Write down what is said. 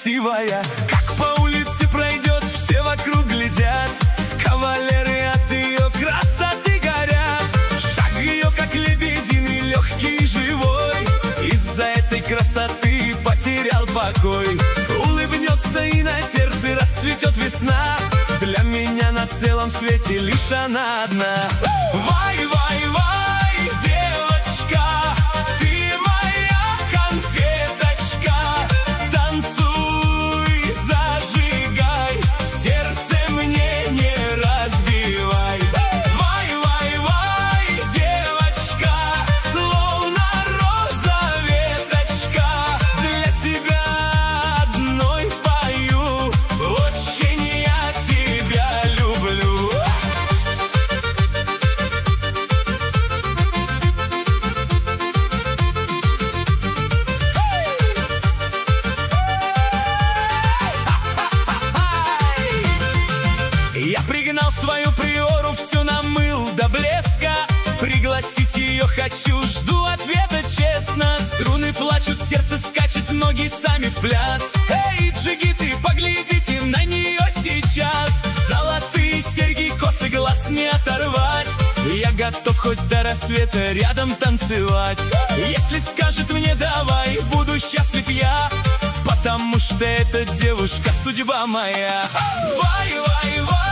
красивая. Как по улице пройдет, все вокруг глядят, кавалеры от ее красоты горят. Шаг ее как лебединый, легкий и живой, из-за этой красоты потерял покой. Улыбнется и на сердце расцветет весна, для меня на целом свете лишь она одна. Вай, вай, вай, девочка, ты моя конфеточка, танцуй, зажигай, сердце мне не разбивай. Вай, вай, вай, девочка, словно роза веточка, для тебя одной пою, очень я тебя люблю. Я пригнал свою приору, все намыл до блеска, пригласить ее хочу, жду ответа честно. Струны плачут, сердце скачет, ноги сами в пляс. Эй, джигиты, поглядите на нее сейчас, золотые серьги, косы, глаз не оторвать. Я готов хоть до рассвета рядом танцевать. Если скажет мне давай, буду счастлив я, потому что эта девушка судьба моя. Вай, вай, вай.